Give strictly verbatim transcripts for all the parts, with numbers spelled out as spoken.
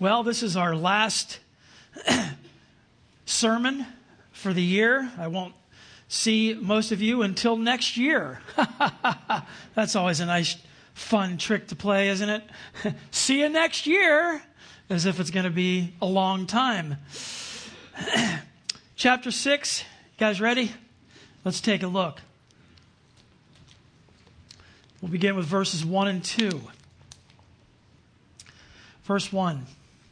Well, this is our last sermon for the year. I won't see most of you until next year. That's always a nice, fun trick to play, isn't it? See you next year, as if it's going to be a long time. Chapter six, you guys ready? Let's take a look. We'll begin with verses one and two. Verse one.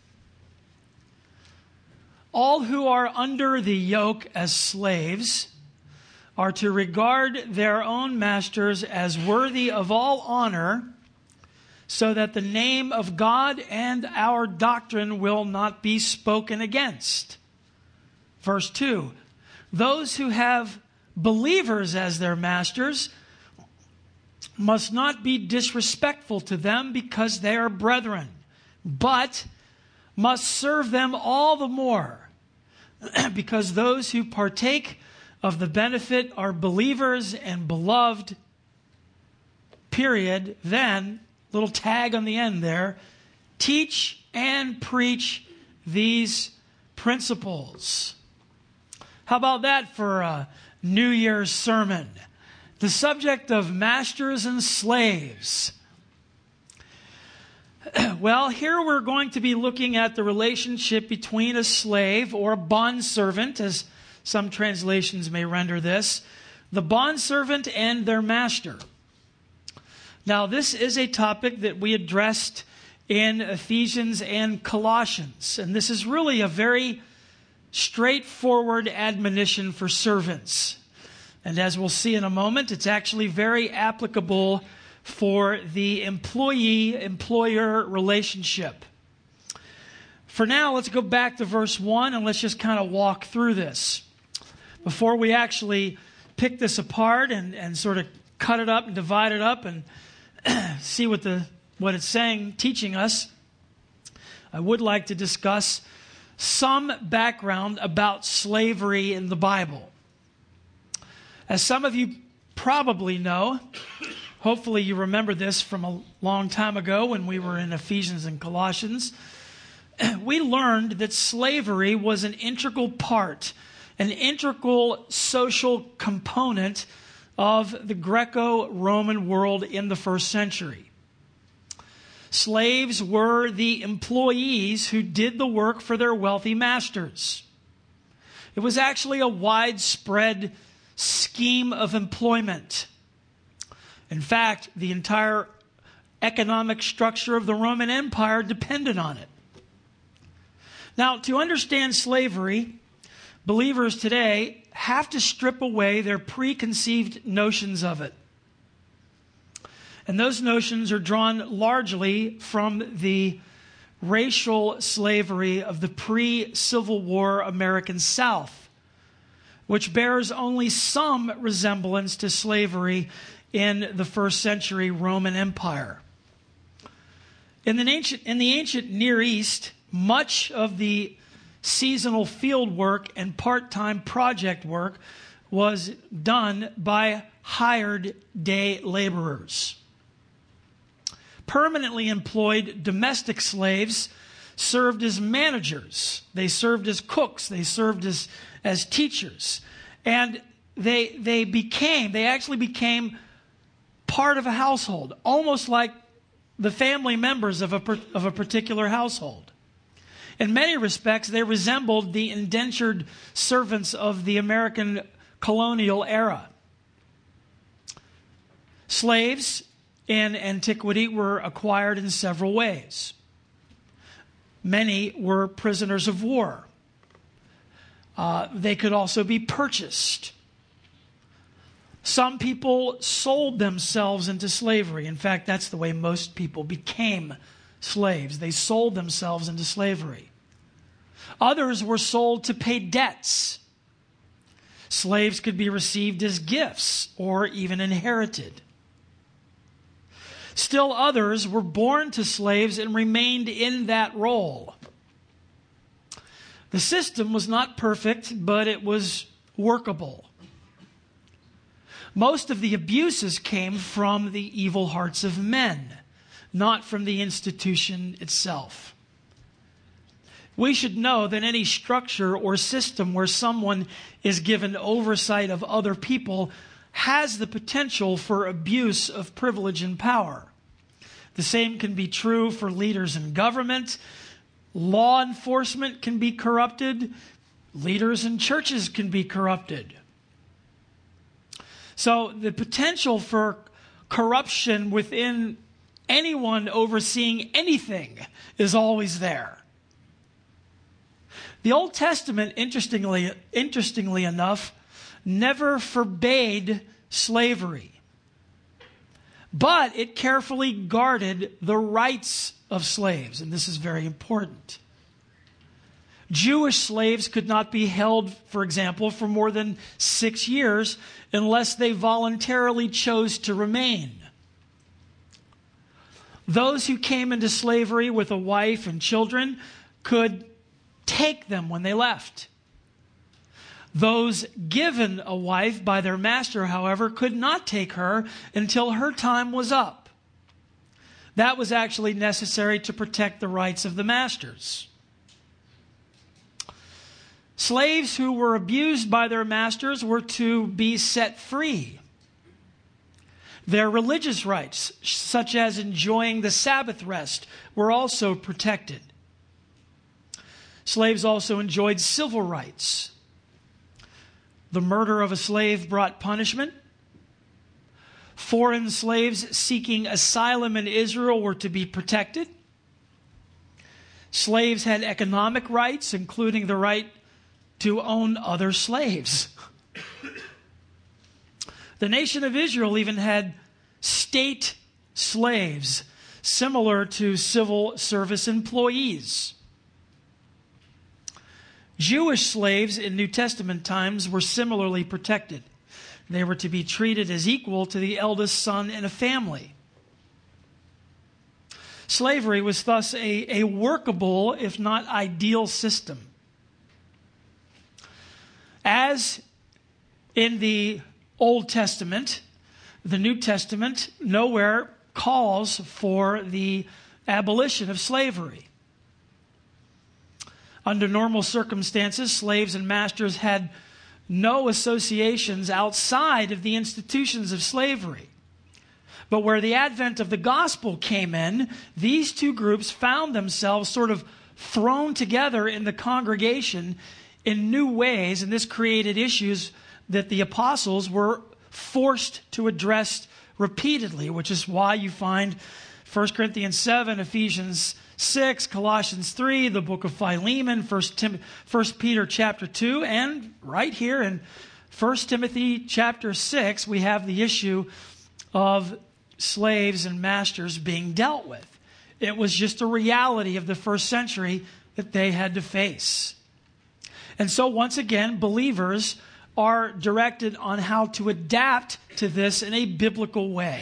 All who are under the yoke as slaves are to regard their own masters as worthy of all honor, so that the name of God and our doctrine will not be spoken against. Verse two. Those who have believers as their masters must not be disrespectful to them because they are brethren, but must serve them all the more because those who partake of the benefit are believers and beloved, period. Then, little tag on the end there, teach and preach these principles. How about that for a New Year's sermon? The subject of masters and slaves. Well, here we're going to be looking at the relationship between a slave or a bondservant, as some translations may render this, the bondservant and their master. Now, this is a topic that we addressed in Ephesians and Colossians, and this is really a very straightforward admonition for servants. And as we'll see in a moment, it's actually very applicable for the employee-employer relationship. For now, let's go back to verse one and let's just kind of walk through this. Before we actually pick this apart and, and sort of cut it up and divide it up and see what the what it's saying, teaching us, I would like to discuss some background about slavery in the Bible. As some of you probably know, hopefully you remember this from a long time ago when we were in Ephesians and Colossians, we learned that slavery was an integral part, an integral social component of the Greco-Roman world in the first century. Slaves were the employees who did the work for their wealthy masters. It was actually a widespread scheme of employment. In fact, the entire economic structure of the Roman Empire depended on it. Now, to understand slavery, believers today have to strip away their preconceived notions of it. And those notions are drawn largely from the racial slavery of the pre-Civil War American South, which bears only some resemblance to slavery in the first century Roman Empire. In the ancient, in the ancient Near East, much of the seasonal field work and part-time project work was done by hired day laborers. Permanently employed domestic slaves served as managers. They served as cooks. They served as, as teachers. And they, they became, they actually became part of a household, almost like the family members of a, of a particular household. In many respects, they resembled the indentured servants of the American colonial era. Slaves in antiquity were acquired in several ways. Many were prisoners of war. Uh, they could also be purchased. Some people sold themselves into slavery. In fact, that's the way most people became slaves. They sold themselves into slavery. Others were sold to pay debts. Slaves could be received as gifts or even inherited. Still others were born to slaves and remained in that role. The system was not perfect, but it was workable. Most of the abuses came from the evil hearts of men, not from the institution itself. we should know that any structure or system where someone is given oversight of other people has the potential for abuse of privilege and power. The same can be true for leaders in government. Law enforcement can be corrupted. Leaders in churches can be corrupted. So the potential for corruption within anyone overseeing anything is always there. The Old Testament, interestingly, interestingly enough, never forbade slavery, but it carefully guarded the rights of slaves, and this is very important. Jewish slaves could not be held, for example, for more than six years unless they voluntarily chose to remain. Those who came into slavery with a wife and children could take them when they left. Those given a wife by their master, however, could not take her until her time was up. That was actually necessary to protect the rights of the masters. Slaves who were abused by their masters were to be set free. Their religious rights, such as enjoying the Sabbath rest, were also protected. Slaves also enjoyed civil rights. The murder of a slave brought punishment. Foreign slaves seeking asylum in Israel were to be protected. Slaves had economic rights, including the right to own other slaves. The nation of Israel even had state slaves, similar to civil service employees. Jewish slaves in New Testament times were similarly protected. They were to be treated as equal to the eldest son in a family. Slavery was thus a, a workable, if not ideal, system. As in the Old Testament, the New Testament nowhere calls for the abolition of slavery. Under normal circumstances, slaves and masters had no associations outside of the institutions of slavery. But where the advent of the gospel came in, these two groups found themselves sort of thrown together in the congregation in new ways, and this created issues that the apostles were forced to address repeatedly, which is why you find First Corinthians seven, Ephesians six, Colossians three, the book of Philemon, First Tim- First Peter chapter two, and right here in First Timothy chapter six, we have the issue of slaves and masters being dealt with. It was just a reality of the first century that they had to face. And so once again, believers are directed on how to adapt to this in a biblical way.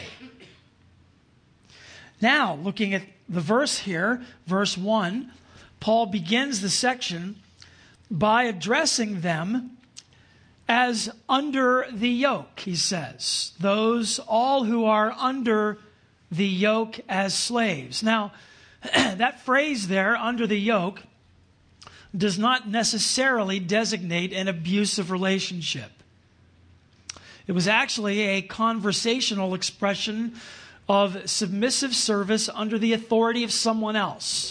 Now, looking at the verse here, verse one, Paul begins the section by addressing them as under the yoke, he says. Those, all who are under the yoke as slaves. Now, that phrase there, under the yoke, does not necessarily designate an abusive relationship. It was actually a conversational expression of submissive service under the authority of someone else.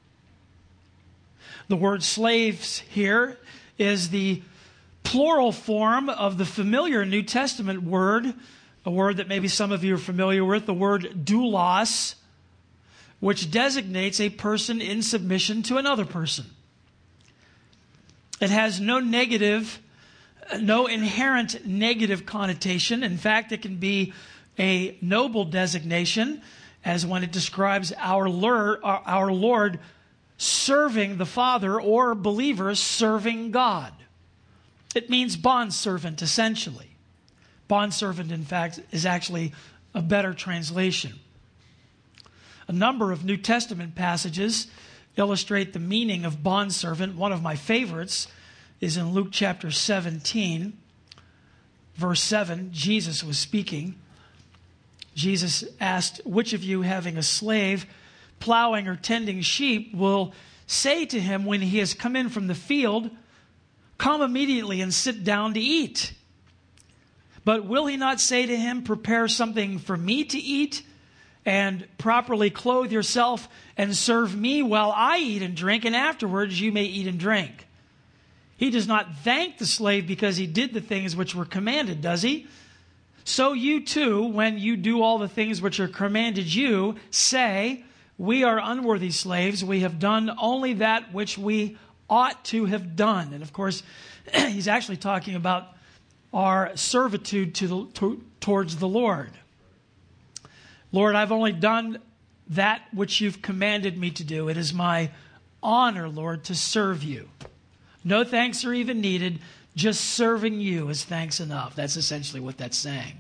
The word slaves here is the plural form of the familiar New Testament word, a word that maybe some of you are familiar with, the word doulos, which designates a person in submission to another person. It has no negative, no inherent negative connotation. In fact, it can be a noble designation, as when it describes our Lord, our Lord serving the Father, or believers serving God. It means bondservant, essentially. Bondservant, in fact, is actually a better translation. A number of New Testament passages illustrate the meaning of bondservant. One of my favorites is in Luke chapter seventeen, verse seven. Jesus was speaking. Jesus asked, "Which of you, having a slave plowing or tending sheep, will say to him when he has come in from the field, 'Come immediately and sit down to eat?' But will he not say to him, 'Prepare something for me to eat, and properly clothe yourself, and serve me while I eat and drink, and afterwards you may eat and drink?' He does not thank the slave because he did the things which were commanded, does he? So you too, when you do all the things which are commanded you, say, 'We are unworthy slaves. We have done only that which we ought to have done.'" And of course, he's actually talking about our servitude to the, to, towards the Lord. "Lord, I've only done that which you've commanded me to do. It is my honor, Lord, to serve you. No thanks are even needed. Just serving you is thanks enough." That's essentially what that's saying.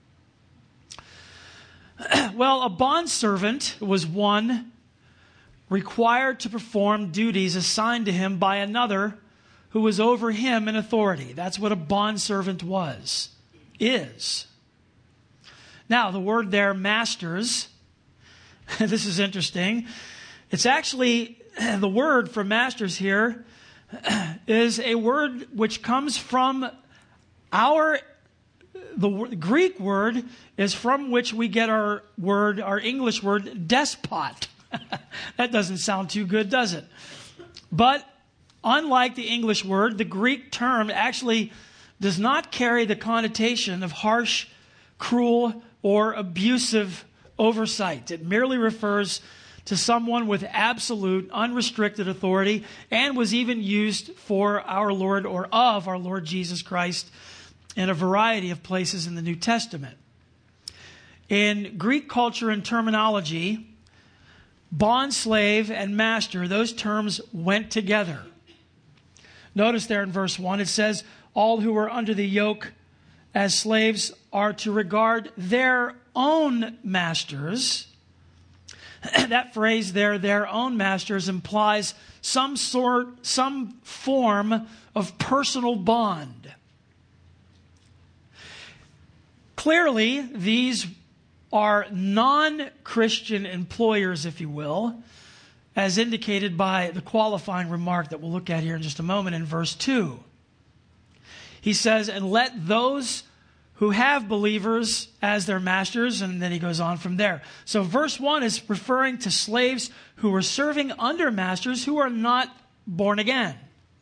Well, a bondservant was one required to perform duties assigned to him by another who was over him in authority. That's what a bondservant was, is. Now, the word there, masters, this is interesting. It's actually, the word for masters here is a word which comes from our, the Greek word is from which we get our word, our English word, despot. That doesn't sound too good, does it? But unlike the English word, the Greek term actually does not carry the connotation of harsh, cruel, or abusive oversight. It merely refers to someone with absolute, unrestricted authority, and was even used for our Lord or of our Lord Jesus Christ in a variety of places in the New Testament. In Greek culture and terminology, bond slave and master, those terms went together. Notice there in verse one, it says, "All who are under the yoke as slaves are to regard their own masters." That phrase there, "their own masters," implies some sort, some form of personal bond. Clearly, these are non-Christian employers, if you will, as indicated by the qualifying remark that we'll look at here in just a moment in verse two. He says, "And let those who have believers as their masters," and then he goes on from there. So verse one is referring to slaves who are serving under masters who are not born again.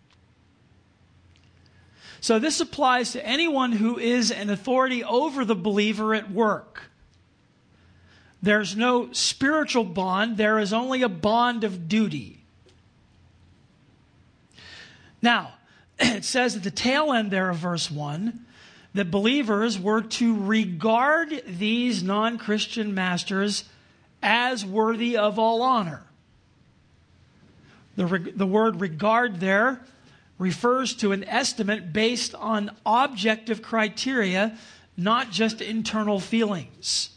So this applies to anyone who is an authority over the believer at work. There's no spiritual bond. There is only a bond of duty. Now, it says at the tail end there of verse one that believers were to regard these non-Christian masters as worthy of all honor. The, the word regard there refers to an estimate based on objective criteria, not just internal feelings.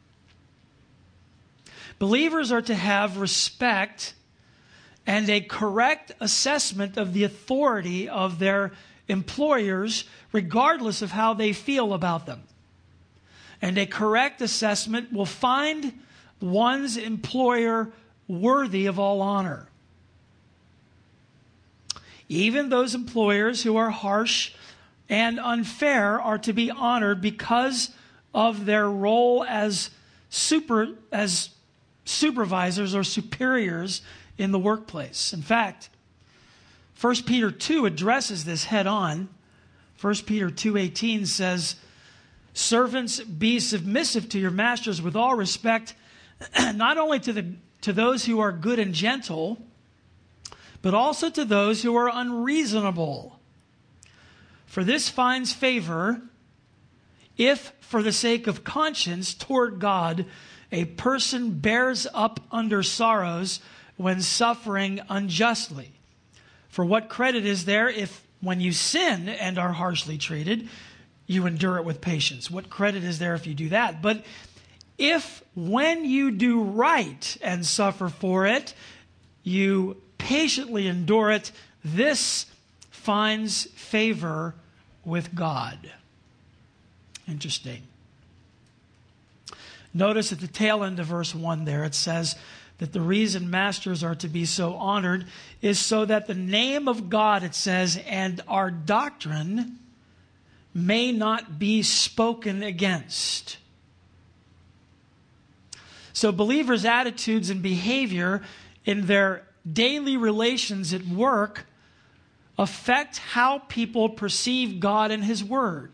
Believers are to have respect and a correct assessment of the authority of their employers, regardless of how they feel about them. And a correct assessment will find one's employer worthy of all honor. Even those employers who are harsh and unfair are to be honored because of their role as super as supervisors or superiors in the workplace. In fact, First Peter two addresses this head on. First Peter two eighteen says, "Servants, be submissive to your masters with all respect, not only to the to those who are good and gentle, but also to those who are unreasonable. For this finds favor if, for the sake of conscience toward God, a person bears up under sorrows when suffering unjustly. For what credit is there if, when you sin and are harshly treated, you endure it with patience? What credit is there if you do that? But if, when you do right and suffer for it, you patiently endure it, this finds favor with God." Interesting. Notice at the tail end of verse one there, it says, that the reason masters are to be so honored is so that the name of God, it says, and our doctrine may not be spoken against. So believers' attitudes and behavior in their daily relations at work affect how people perceive God and His Word.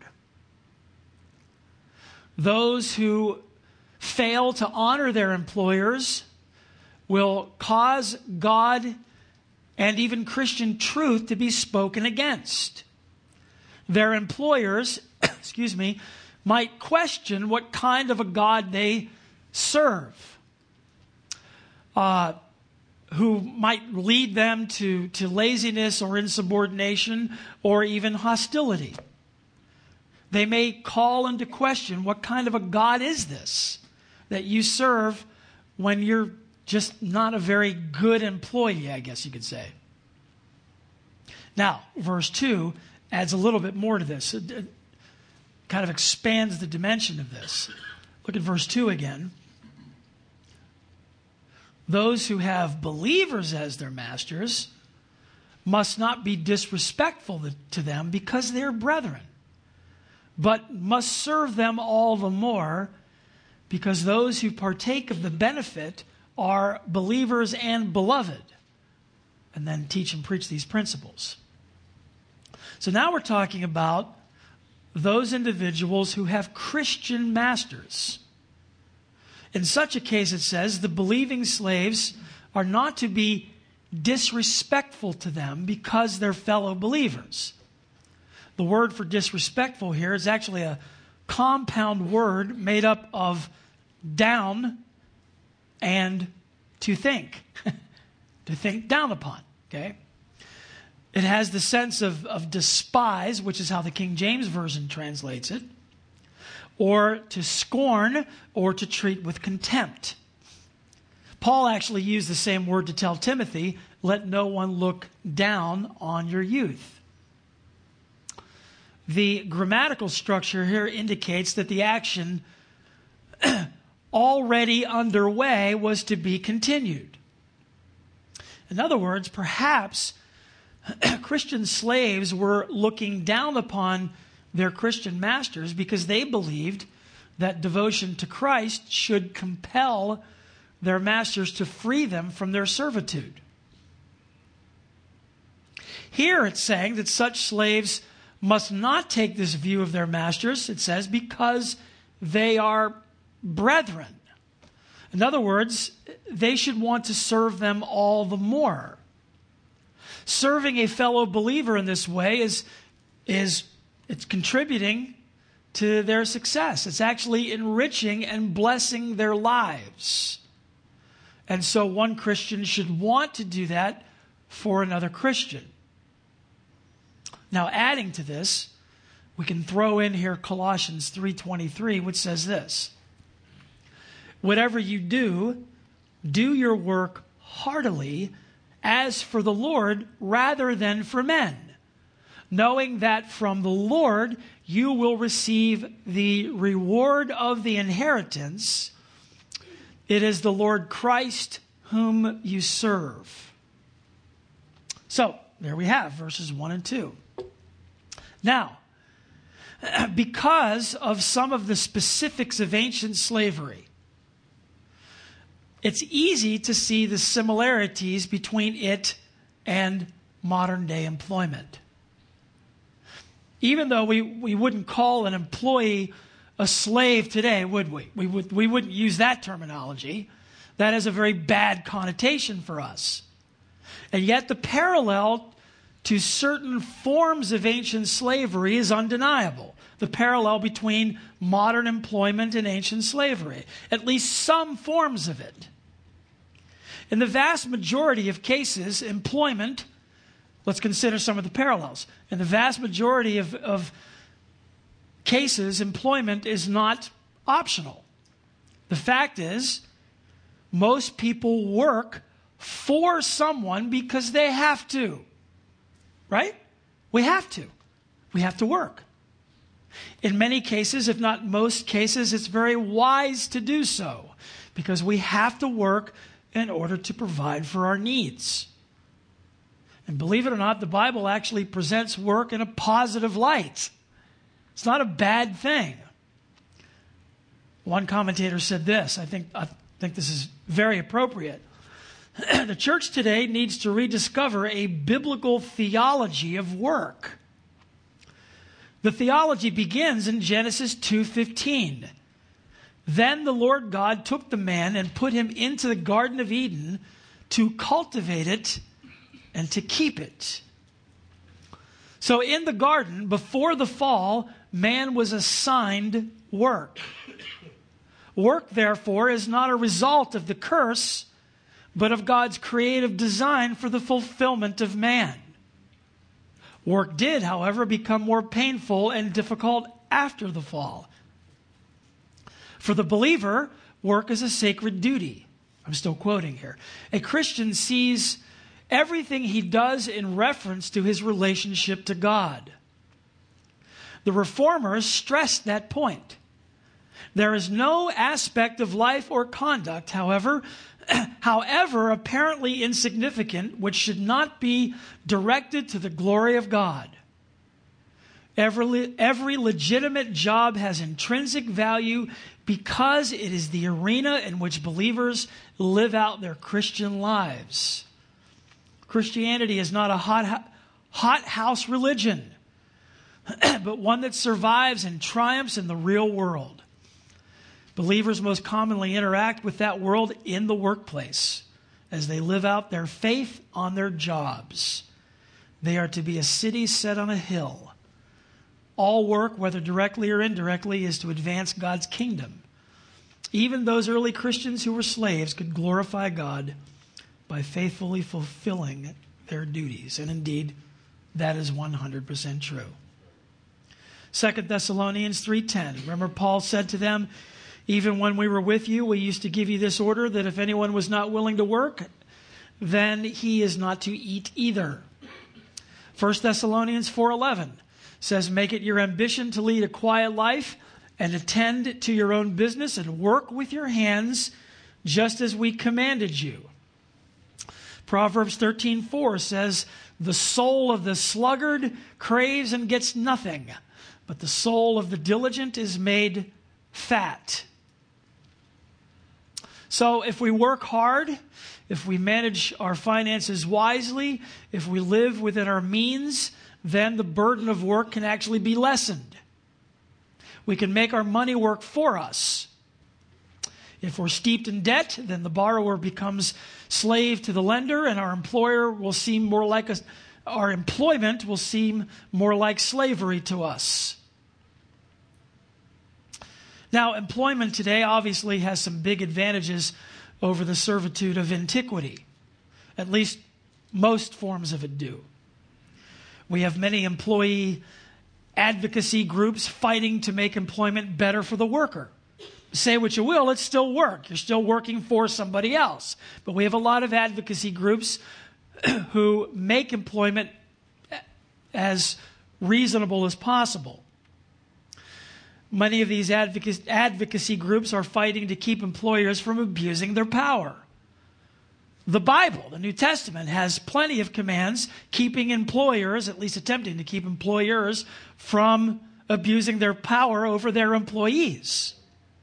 Those who fail to honor their employers will cause God and even Christian truth to be spoken against. Their employers, excuse me, might question what kind of a God they serve, uh, who might lead them to, to laziness or insubordination or even hostility. They may call into question, what kind of a God is this that you serve when you're just not a very good employee, I guess you could say. Now, verse two adds a little bit more to this. It, it kind of expands the dimension of this. Look at verse two again. Those who have believers as their masters must not be disrespectful to them because they're brethren, but must serve them all the more because those who partake of the benefit are believers and beloved. And then teach and preach these principles. So now we're talking about those individuals who have Christian masters. In such a case, it says, the believing slaves are not to be disrespectful to them because they're fellow believers. The word for disrespectful here is actually a compound word made up of down and to think. To think down upon, okay? It has the sense of, of despise, which is how the King James Version translates it, or to scorn, or to treat with contempt. Paul actually used the same word to tell Timothy, let no one look down on your youth. The grammatical structure here indicates that the action already underway was to be continued. In other words, perhaps Christian slaves were looking down upon their Christian masters because they believed that devotion to Christ should compel their masters to free them from their servitude. Here it's saying that such slaves must not take this view of their masters, it says, because they are brethren. In other words, they should want to serve them all the more. Serving a fellow believer in this way is, is it's contributing to their success. It's actually enriching and blessing their lives. And so one Christian should want to do that for another Christian. Now, adding to this, we can throw in here Colossians three twenty-three, which says this: whatever you do, do your work heartily as for the Lord rather than for men, knowing that from the Lord you will receive the reward of the inheritance. It is the Lord Christ whom you serve. So, there we have verses one and two. Now, because of some of the specifics of ancient slavery, it's easy to see the similarities between it and modern day employment. Even though we, we wouldn't call an employee a slave today, would we? We, would, we wouldn't use that terminology. That has a very bad connotation for us. And yet the parallel to certain forms of ancient slavery is undeniable. The parallel between modern employment and ancient slavery. At least some forms of it. In the vast majority of cases, employment, let's consider some of the parallels. In the vast majority of, of cases, employment is not optional. The fact is, most people work for someone because they have to. Right? We have to. We have to work. In many cases, if not most cases, it's very wise to do so because we have to work in order to provide for our needs. And believe it or not, the Bible actually presents work in a positive light. It's not a bad thing. One commentator said this, I think, I think this is very appropriate. The church today needs to rediscover a biblical theology of work. The theology begins in Genesis two fifteen. Then the Lord God took the man and put him into the Garden of Eden to cultivate it and to keep it. So in the garden, before the fall, man was assigned work. Work, therefore, is not a result of the curse, but of God's creative design for the fulfillment of man. Work did, however, become more painful and difficult after the fall. For the believer, work is a sacred duty. I'm still quoting here. A Christian sees everything he does in reference to his relationship to God. The Reformers stressed that point. There is no aspect of life or conduct, however, however apparently insignificant, which should not be directed to the glory of God. Every, every legitimate job has intrinsic value because it is the arena in which believers live out their Christian lives. Christianity is not a hot, hot house religion, but one that survives and triumphs in the real world. Believers most commonly interact with that world in the workplace as they live out their faith on their jobs. They are to be a city set on a hill. All work, whether directly or indirectly, is to advance God's kingdom. Even those early Christians who were slaves could glorify God by faithfully fulfilling their duties. And indeed, that is one hundred percent true. Second Thessalonians three ten. Remember, Paul said to them, even when we were with you, we used to give you this order that if anyone was not willing to work, then he is not to eat either. First Thessalonians four eleven says, make it your ambition to lead a quiet life and attend to your own business and work with your hands just as we commanded you. Proverbs thirteen four says, the soul of the sluggard craves and gets nothing, but the soul of the diligent is made fat. So if we work hard, if we manage our finances wisely, if we live within our means, then the burden of work can actually be lessened. We can make our money work for us. If we're steeped in debt, then the borrower becomes slave to the lender, and our employer will seem more like a, our employment will seem more like slavery to us. Now, employment today obviously has some big advantages over the servitude of antiquity. At least most forms of it do. We have many employee advocacy groups fighting to make employment better for the worker. Say what you will, it's still work. You're still working for somebody else. But we have a lot of advocacy groups who make employment as reasonable as possible. Many of these advocacy, advocacy groups are fighting to keep employers from abusing their power. The Bible, the New Testament, has plenty of commands keeping employers, at least attempting to keep employers, from abusing their power over their employees.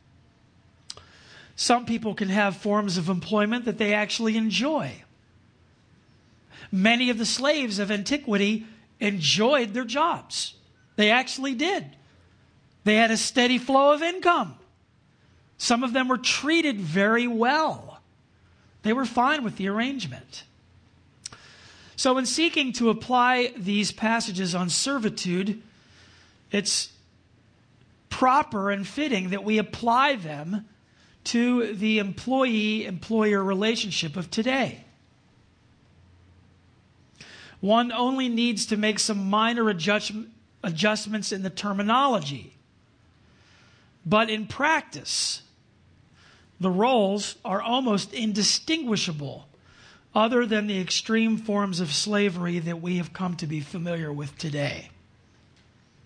Some people can have forms of employment that they actually enjoy. Many of the slaves of antiquity enjoyed their jobs. They actually did. They had a steady flow of income. Some of them were treated very well. They were fine with the arrangement. So in seeking to apply these passages on servitude, it's proper and fitting that we apply them to the employee-employer relationship of today. One only needs to make some minor adjust- adjustments in the terminology. But in practice, the roles are almost indistinguishable, other than the extreme forms of slavery that we have come to be familiar with today.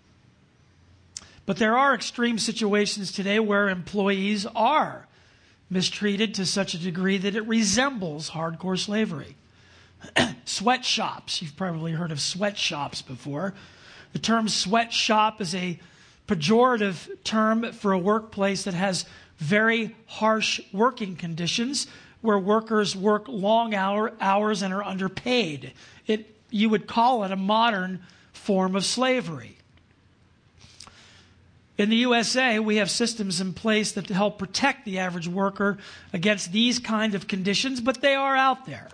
But there are extreme situations today where employees are mistreated to such a degree that it resembles hardcore slavery. Sweatshops. You've probably heard of sweatshops before. The term sweatshop is a pejorative term for a workplace that has very harsh working conditions where workers work long hour, hours and are underpaid. It, you would call it a modern form of slavery. In the U S A, we have systems in place that help protect the average worker against these kind of conditions, but they are out there.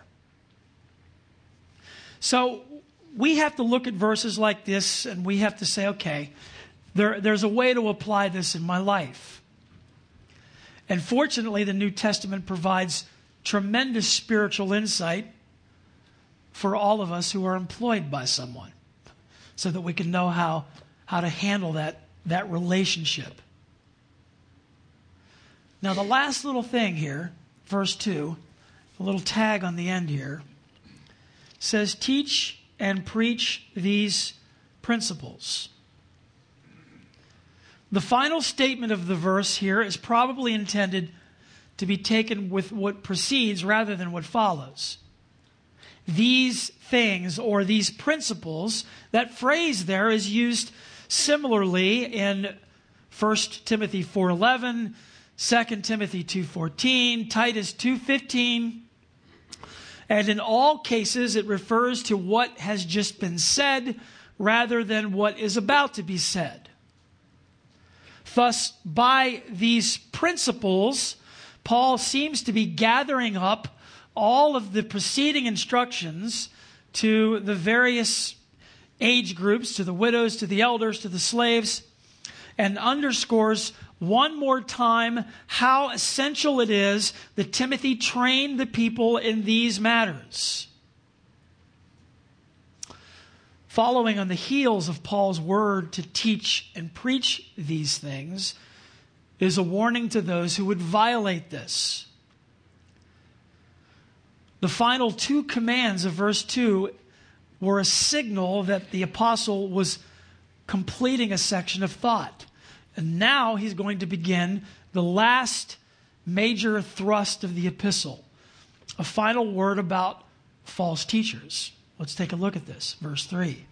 So we have to look at verses like this and we have to say, okay, there, there's a way to apply this in my life. And fortunately, the New Testament provides tremendous spiritual insight for all of us who are employed by someone so that we can know how, how to handle that, that relationship. Now, the last little thing here, verse two, a little tag on the end here, says, teach and preach these principles. The final statement of the verse here is probably intended to be taken with what precedes rather than what follows. These things or these principles, that phrase there is used similarly in First Timothy four eleven, Second Timothy two fourteen, Titus two fifteen. And in all cases, it refers to what has just been said rather than what is about to be said. Thus, by these principles, Paul seems to be gathering up all of the preceding instructions to the various age groups, to the widows, to the elders, to the slaves, and underscores one more time how essential it is that Timothy train the people in these matters. Following on the heels of Paul's word to teach and preach these things is a warning to those who would violate this. The final two commands of verse two were a signal that the apostle was completing a section of thought. And now he's going to begin the last major thrust of the epistle, a final word about false teachers. Let's take a look at this. Verse three.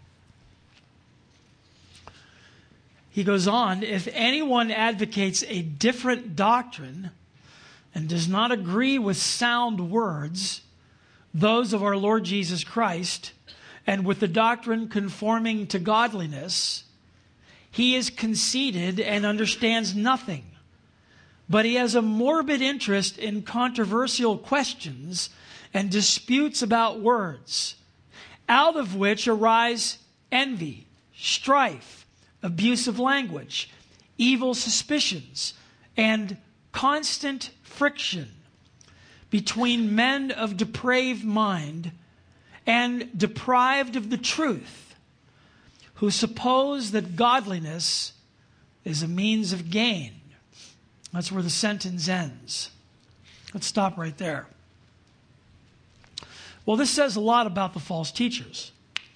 He goes on, if anyone advocates a different doctrine and does not agree with sound words, those of our Lord Jesus Christ, and with the doctrine conforming to godliness, he is conceited and understands nothing, but he has a morbid interest in controversial questions and disputes about words, out of which arise envy, strife, abusive language, evil suspicions, and constant friction between men of depraved mind and deprived of the truth, who suppose that godliness is a means of gain. That's where the sentence ends. Let's stop right there. Well, this says a lot about the false teachers.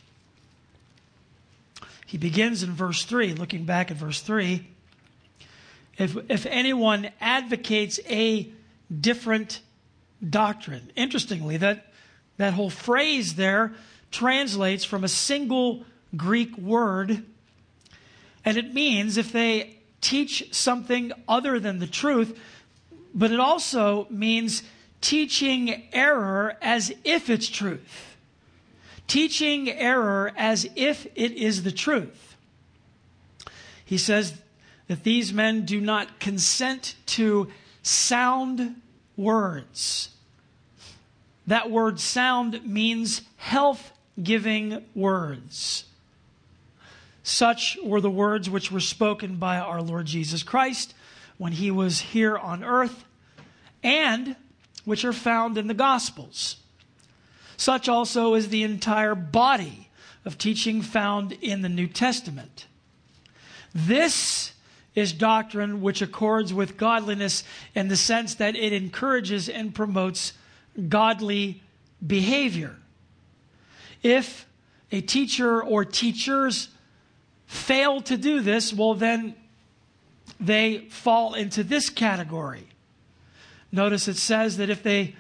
He begins in verse three, looking back at verse three. If, if anyone advocates a different doctrine. Interestingly, that, that whole phrase there translates from a single Greek word, and it means if they teach something other than the truth, but it also means teaching error as if it's truth. Teaching error as if it is the truth. He says that these men do not consent to sound words. That word sound means health-giving words. Such were the words which were spoken by our Lord Jesus Christ when he was here on earth, and which are found in the Gospels. Such also is the entire body of teaching found in the New Testament. This is doctrine which accords with godliness in the sense that it encourages and promotes godly behavior. If a teacher or teachers fail to do this, well then they fall into this category. Notice it says that if they,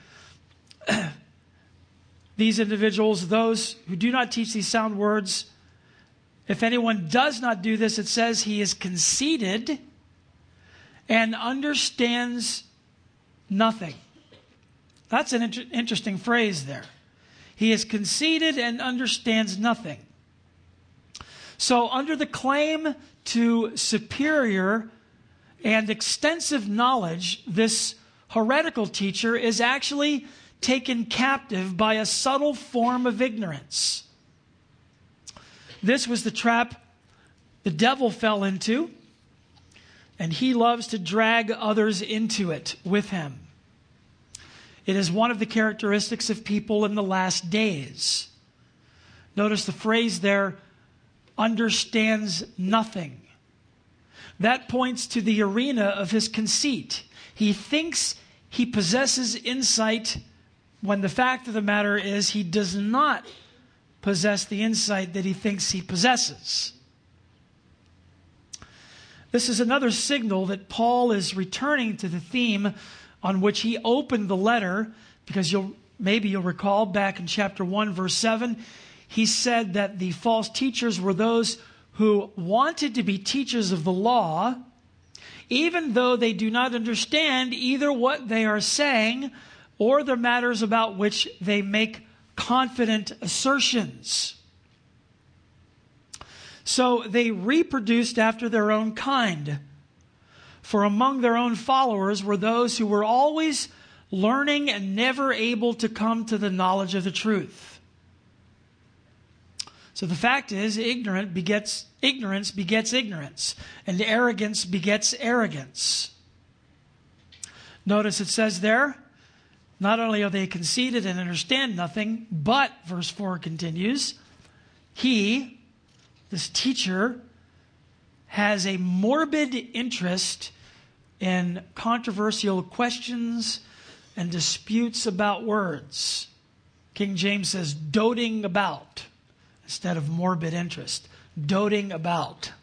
these individuals, those who do not teach these sound words, if anyone does not do this, it says he is conceited and understands nothing. That's an inter- interesting phrase there. He is conceited and understands nothing. So under the claim to superior and extensive knowledge, this heretical teacher is actually taken captive by a subtle form of ignorance. This was the trap the devil fell into, and he loves to drag others into it with him. It is one of the characteristics of people in the last days. Notice the phrase there, understands nothing. That points to the arena of his conceit. He thinks he possesses insight when the fact of the matter is he does not possess the insight that he thinks he possesses. This is another signal that Paul is returning to the theme on which he opened the letter, because you'll maybe you'll recall back in chapter one, verse seven, he said that the false teachers were those who wanted to be teachers of the law, even though they do not understand either what they are saying or the matters about which they make confident assertions. So they reproduced after their own kind. For among their own followers were those who were always learning and never able to come to the knowledge of the truth. So the fact is, ignorant begets, ignorance begets ignorance, and arrogance begets arrogance. Notice it says there, not only are they conceited and understand nothing, but, verse four continues, he, this teacher, has a morbid interest in controversial questions and disputes about words. King James says doting about instead of morbid interest. Doting about.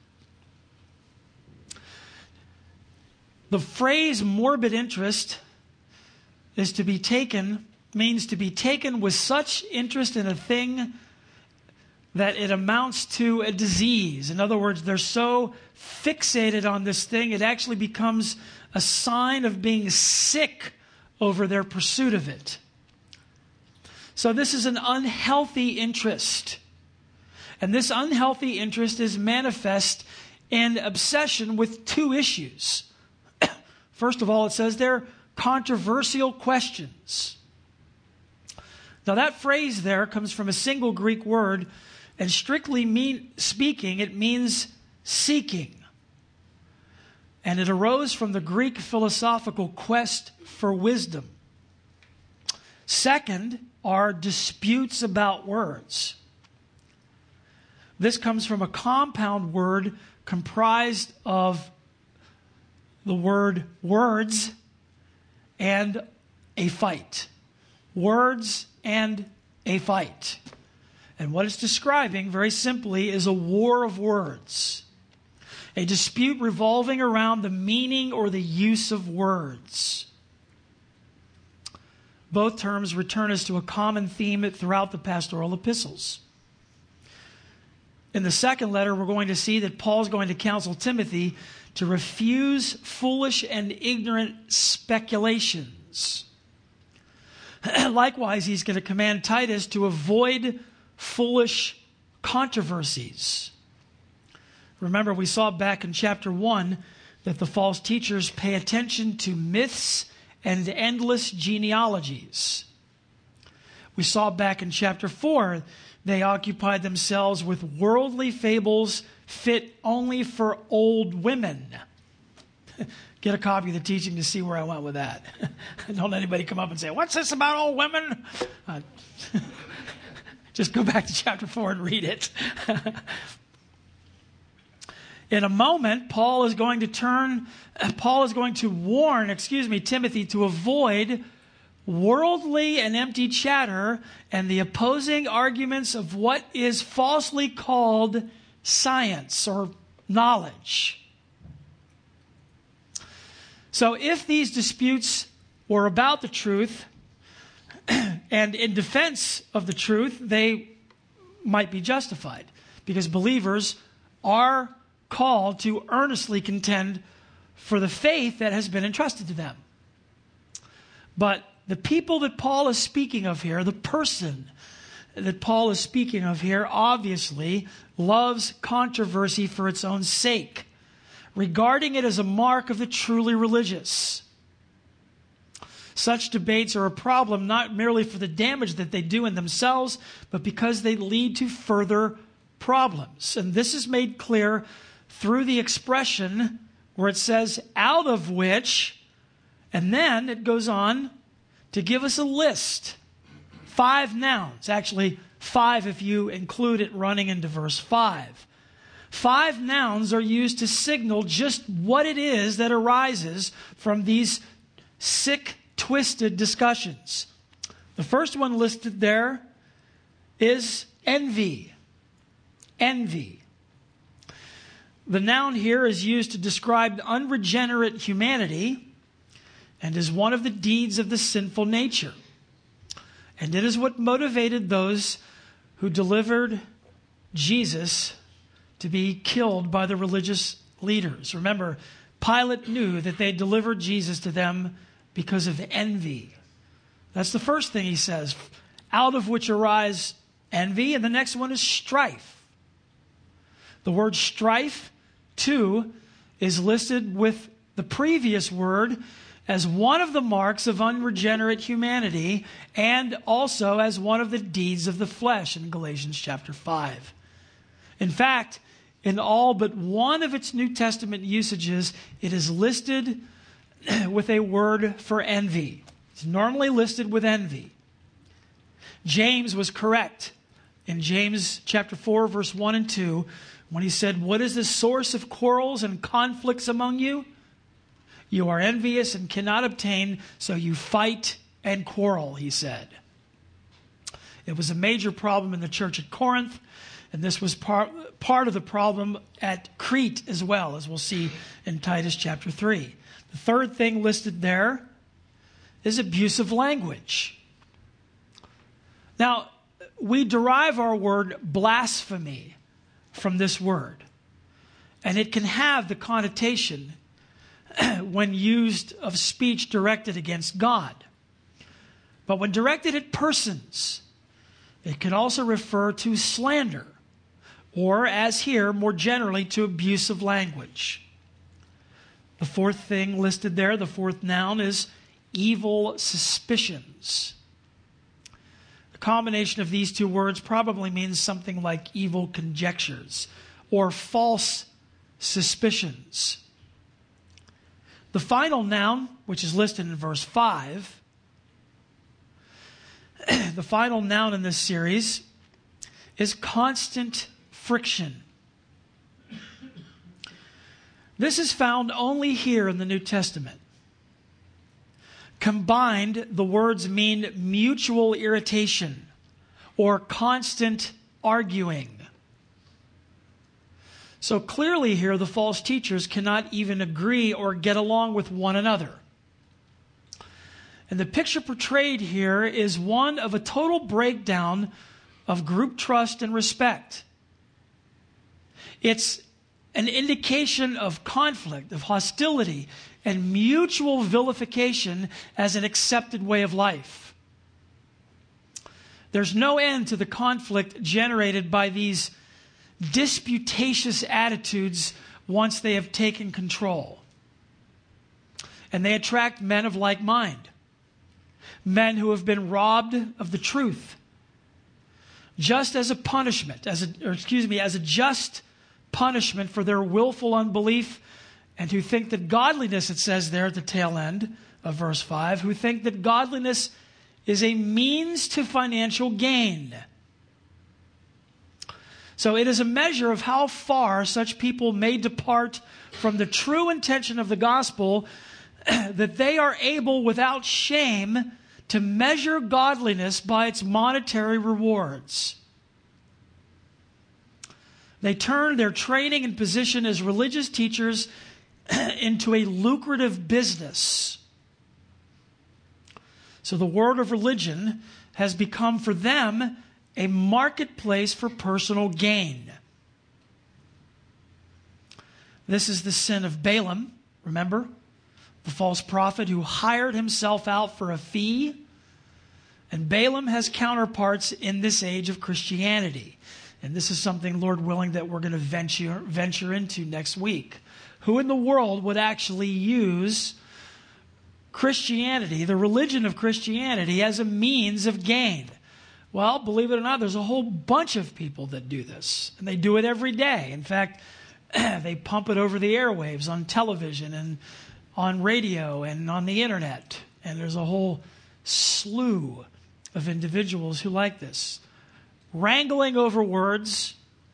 The phrase morbid interest is to be taken, means to be taken with such interest in a thing that it amounts to a disease. In other words, they're so fixated on this thing, it actually becomes a sign of being sick over their pursuit of it. So this is an unhealthy interest. And this unhealthy interest is manifest in obsession with two issues. First of all, it says there, controversial questions. Now that phrase there comes from a single Greek word, and strictly mean, speaking, it means seeking. And it arose from the Greek philosophical quest for wisdom. Second are disputes about words. This comes from a compound word comprised of the word words and a fight. Words and a fight. And what it's describing, very simply, is a war of words. A dispute revolving around the meaning or the use of words. Both terms return us to a common theme throughout the pastoral epistles. In the second letter, we're going to see that Paul's going to counsel Timothy to refuse foolish and ignorant speculations. Likewise, he's going to command Titus to avoid foolish controversies. Remember, we saw back in chapter one that the false teachers pay attention to myths and endless genealogies. We saw back in chapter four they occupied themselves with worldly fables fit only for old women. Get a copy of the teaching to see where I went with that. Don't let anybody come up and say, what's this about old women? Uh, just go back to chapter four and read it. In a moment, Paul is going to turn, Paul is going to warn, excuse me, Timothy to avoid worldly and empty chatter and the opposing arguments of what is falsely called science or knowledge. So if these disputes or about the truth, and in defense of the truth, they might be justified, because believers are called to earnestly contend for the faith that has been entrusted to them. But the people that Paul is speaking of here, the person that Paul is speaking of here, obviously loves controversy for its own sake, regarding it as a mark of the truly religious. Such debates are a problem not merely for the damage that they do in themselves, but because they lead to further problems. And this is made clear through the expression where it says, out of which, and then it goes on to give us a list. Five nouns, actually five if you include it running into verse five. Five nouns are used to signal just what it is that arises from these sick, twisted discussions. The first one listed there is envy. Envy. The noun here is used to describe unregenerate humanity and is one of the deeds of the sinful nature. And it is what motivated those who delivered Jesus to be killed by the religious leaders. Remember, Pilate knew that they delivered Jesus to them because of envy. That's the first thing he says, out of which arise envy. And the next one is strife. The word strife, too, is listed with the previous word as one of the marks of unregenerate humanity and also as one of the deeds of the flesh in Galatians chapter five. In fact, in all but one of its New Testament usages, it is listed with a word for envy. It's normally listed with envy. James was correct in James chapter four, verse one and two, when he said, "What is the source of quarrels and conflicts among you? You are envious and cannot obtain, so you fight and quarrel," he said. It was a major problem in the church at Corinth, and this was part, part of the problem at Crete as well, as we'll see in Titus chapter three. The third thing listed there is abusive language. Now, we derive our word blasphemy from this word, and it can have the connotation when used of speech directed against God. But when directed at persons, it can also refer to slander, or, as here, more generally, to abusive language. The fourth thing listed there, the fourth noun, is evil suspicions. The combination of these two words probably means something like evil conjectures or false suspicions. The final noun, which is listed in verse five, the final noun in this series is constant friction. This is found only here in the New Testament. Combined, the words mean mutual irritation or constant arguing. So clearly here, the false teachers cannot even agree or get along with one another. And the picture portrayed here is one of a total breakdown of group trust and respect. It's an indication of conflict, of hostility, and mutual vilification as an accepted way of life. There's no end to the conflict generated by these disputatious attitudes once they have taken control. And they attract men of like mind, men who have been robbed of the truth, just as a punishment, as a, or excuse me, as a just punishment for their willful unbelief, and who think that godliness, it says there at the tail end of verse five, who think that godliness is a means to financial gain. So it is a measure of how far such people may depart from the true intention of the gospel that they are able without shame to measure godliness by its monetary rewards. They turn their training and position as religious teachers into a lucrative business. So the world of religion has become for them a marketplace for personal gain. This is the sin of Balaam, remember? The false prophet who hired himself out for a fee. And Balaam has counterparts in this age of Christianity. And this is something, Lord willing, that we're going to venture, venture into next week. Who in the world would actually use Christianity, the religion of Christianity, as a means of gain? Well, believe it or not, there's a whole bunch of people that do this. And they do it every day. In fact, they pump it over the airwaves on television and on radio and on the internet. And there's a whole slew of individuals who like this. Wrangling over words,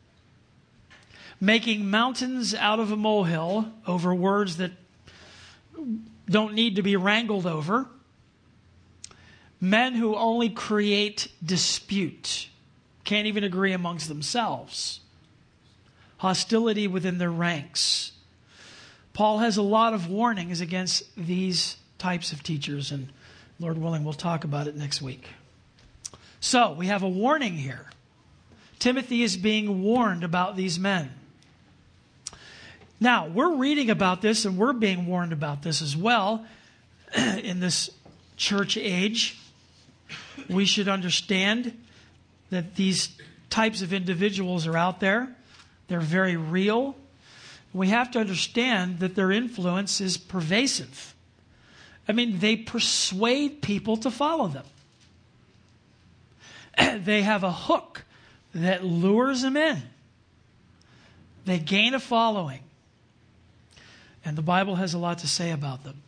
making mountains out of a molehill over words that don't need to be wrangled over. Men who only create dispute, can't even agree amongst themselves. Hostility within their ranks. Paul has a lot of warnings against these types of teachers, and Lord willing, we'll talk about it next week. So, we have a warning here. Timothy is being warned about these men. Now, we're reading about this and we're being warned about this as well in this church age. We should understand that these types of individuals are out there. They're very real. We have to understand that their influence is pervasive. I mean, they persuade people to follow them. They have a hook that lures them in. They gain a following. And the Bible has a lot to say about them.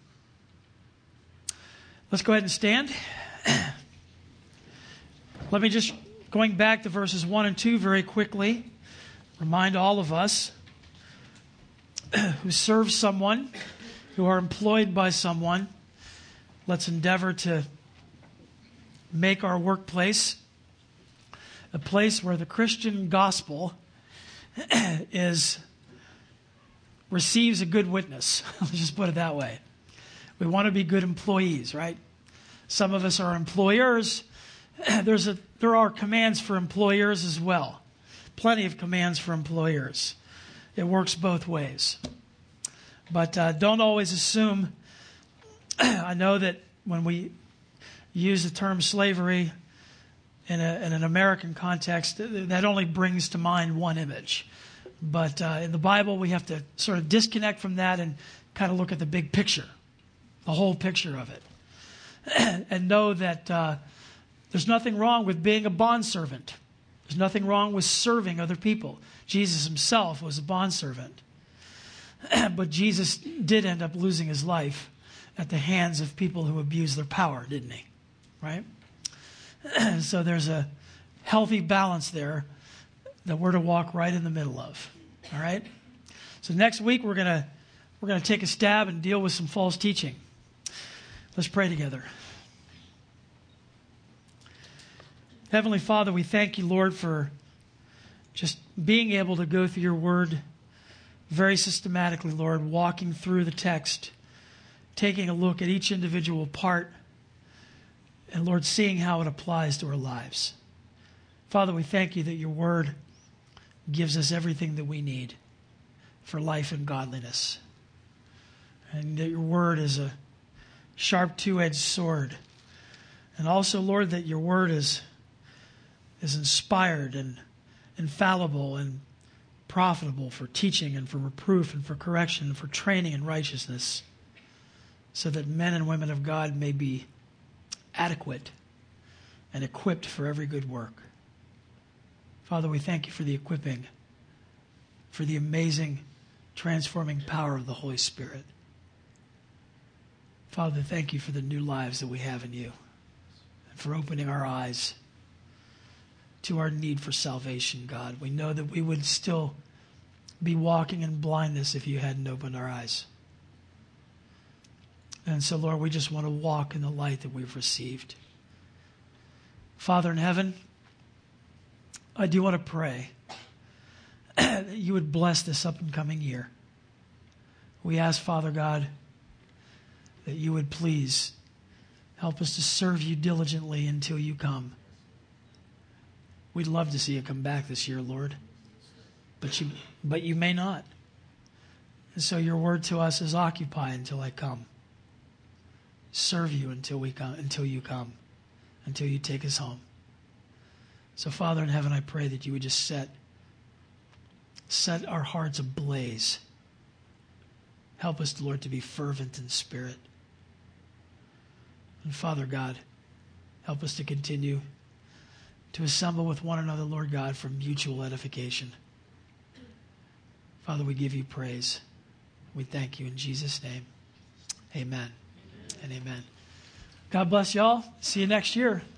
Let's go ahead and stand. Let me just, going back to verses one and two very quickly, remind all of us who serve someone, who are employed by someone, let's endeavor to make our workplace a place where the Christian gospel is receives a good witness. Let's just put it that way. We want to be good employees, right? Some of us are employers. There's a, there are commands for employers as well. Plenty of commands for employers. It works both ways. But uh, don't always assume. I know that when we use the term slavery in, a, in an American context, that only brings to mind one image. But uh, in the Bible, we have to sort of disconnect from that and kind of look at the big picture, the whole picture of it. And know that uh, there's nothing wrong with being a bondservant. There's nothing wrong with serving other people. Jesus himself was a bondservant. But Jesus did end up losing his life at the hands of people who abused their power, didn't he? Right? So there's a healthy balance there that we're to walk right in the middle of. All right? So next week we're gonna we're gonna take a stab and deal with some false teaching. Let's pray together. Heavenly Father, we thank you, Lord, for just being able to go through your word very systematically, Lord, walking through the text, taking a look at each individual part, and Lord, seeing how it applies to our lives. Father, we thank you that your word gives us everything that we need for life and godliness. And that your word is a sharp two-edged sword. And also, Lord, that your word is, is inspired and infallible and profitable for teaching and for reproof and for correction and for training in righteousness, so that men and women of God may be adequate and equipped for every good work. Father, we thank you for the equipping, for the amazing transforming power of the Holy Spirit. Father, thank you for the new lives that we have in you, and for opening our eyes to our need for salvation, God. We know that we would still be walking in blindness if you hadn't opened our eyes. And so, Lord, we just want to walk in the light that we've received. Father in heaven, I do want to pray that you would bless this up and coming year. We ask, Father God, that you would please Help us to serve you diligently until you come. We'd love to see you come back this year, Lord. But you, but you may not. And so your word to us is occupy until I come. Serve you until we come, until you come, until you take us home. So Father in heaven, I pray that you would just set, set our hearts ablaze. Help us, Lord, to be fervent in spirit. And Father God, help us to continue to assemble with one another, Lord God, for mutual edification. Father, we give you praise. We thank you in Jesus' name. Amen, amen. And amen. God bless y'all. See you next year.